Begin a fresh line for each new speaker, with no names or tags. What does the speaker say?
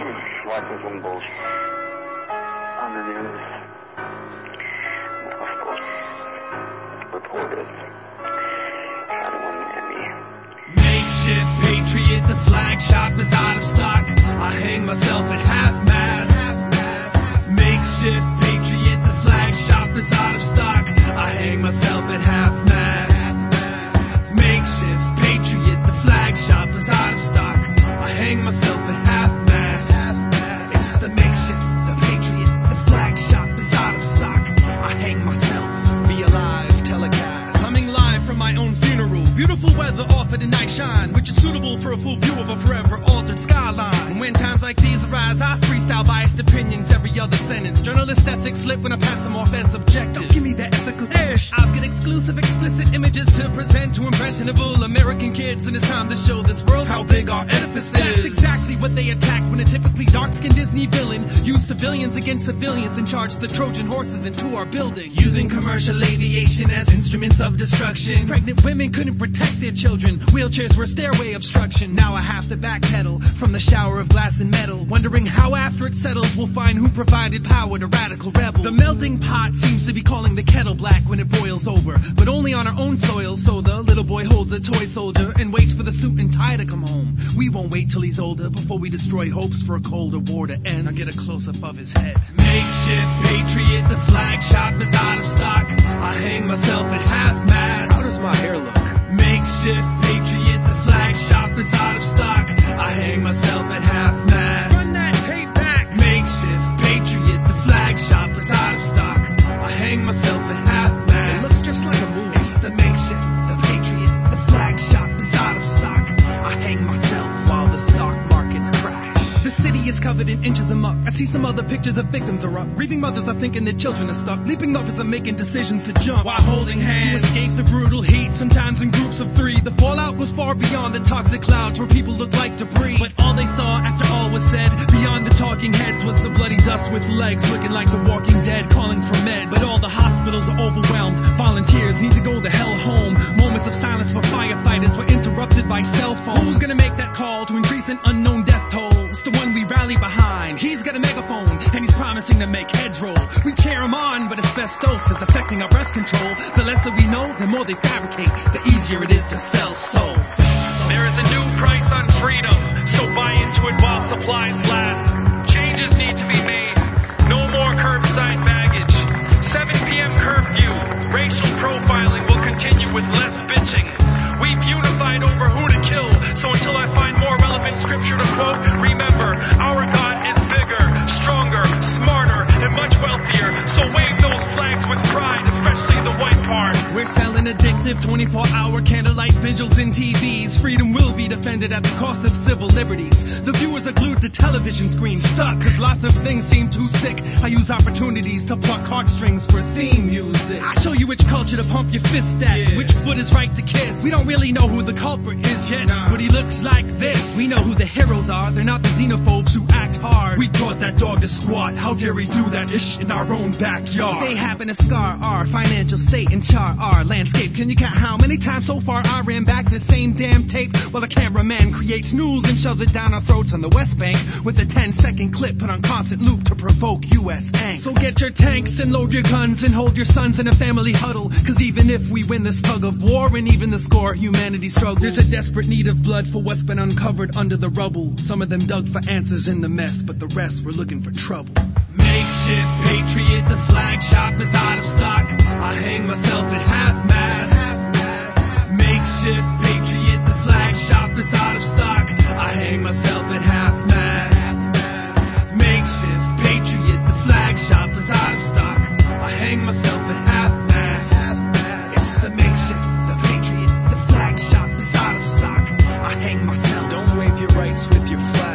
watching some bullshit on the news. Of course, reporters try to win the Emmy.
Makeshift Patriot, the flag shop is out of stock. I hang myself at half-mast. Makeshift Patriot, the flag shop is out of stock. I hang myself at half-mast. Makeshift Patriot, the flag shop is out of stock. I hang myself at half-mast. It's the makeshift, the Patriot, the flag shop is out of stock. I hang myself. Be alive, telecast. Coming live from my own funeral. Beautiful weather offered a night shine, which is suitable for a full view of a forever altered skyline. And when times like these arise, I freestyle biased opinions every other sentence. Journalist ethics slip when I pass them off as objective. Don't give me that ethical ish. I've got exclusive, explicit images to present to impressionable American kids, and it's time to show this world how big our edifice is. That's exactly what they attack when a typically dark-skinned Disney villain used civilians against civilians and charged the Trojan horses into our building, using commercial aviation as instruments of destruction. Pregnant women couldn't protect their children. Wheelchairs were stairway obstruction. Now I have to backpedal from the shower of glass and metal, wondering how after it settles we'll find who provided power to radical rebels. The melting pot seems to be calling the kettle black when it boils over, but only on our own soil. So the little boy holds a toy soldier and waits for the suit and tie to come home. We won't wait till he's older before we destroy hopes for a colder war to end. I get a close-up of his head. Makeshift Patriot, the flag shop is out of stock. I hang myself at half-mast.
How does my hair look?
Makeshift Patriot, the flag shop is out of stock. I hang myself at half-mast. Run that tape back. Makeshift Patriot, the flag shop is out of stock. I hang myself at half-mast.
It looks just like a movie.
It's the makeshift, the Patriot, the flag shop is out of stock. I hang myself while the stock markets crash. The city is covered in inches of muck. I see some other pictures of victims are up. Grieving mothers are thinking their children are stuck. Leaping mothers are making decisions to jump while holding hands to escape the brutal heat, sometimes in groups of three. The fallout goes far beyond the toxic clouds where people look like debris. But all they saw after all was said, beyond the talking heads, was the bloody dust with legs looking like the Walking Dead calling for meds. But all the hospitals are overwhelmed. Volunteers need to go the hell home. Moments of silence for firefighters were interrupted by cell phones. Who's gonna make that call to increase an unknown death toll? It's the one we rally behind. He's got a megaphone and he's promising to make heads roll. We cheer him on, but asbestos is affecting our breath control. The lesser we know, the more they fabricate, the easier it is to sell souls. There is a new price on freedom, so buy into it while supplies last. Changes need to be made. No more curbside baggage. 7 p.m. curfew. Racial profiling will continue with less bitching. We've unified over who to kill, so until I find more relevant scripture to quote, remember, our God is bigger, stronger, smarter, and much wealthier. So wave those flags with pride, especially the white part. We're selling addictive 24-hour candlelight vigils in TVs. Freedom will be defended at the cost of civil liberties. The viewers are glued to television screens, stuck, cause lots of things seem too sick. I use opportunities to pluck heartstrings for theme music. I show you which culture to pump your fist at, which foot is right to kiss. We don't really know who the culprit is yet, but he looks like this. We know who the heroes are, they're not the xenophobes who act hard. We taught that dog to squat, how dare he do that ish in our own backyard. They happen to scar our financial state and char our landscape. Can you count how many times so far I ran back the same damn tape while the cameraman creates news and shoves it down our throats on the West Bank with a 10-second clip put on constant loop to provoke U.S. angst. So get your tanks and load your guns and hold your sons in a family huddle, cause even if we win this tug of war and even the score, humanity struggles. There's a desperate need of blood for what's been uncovered under the rubble. Some of them dug for answers in the mess, but the rest were looking for trouble. Makeshift Patriot, the flag shop is out of stock. I hang myself at half-mast. Makeshift Patriot, the flag shop is out of stock. I hang myself at half-mast. Makeshift Patriot, the flag shop is out of stock. I hang myself at half-mast. It's the makeshift, the Patriot, the flag shop is out of stock. I hang myself.
Don't wave your rights with your flag.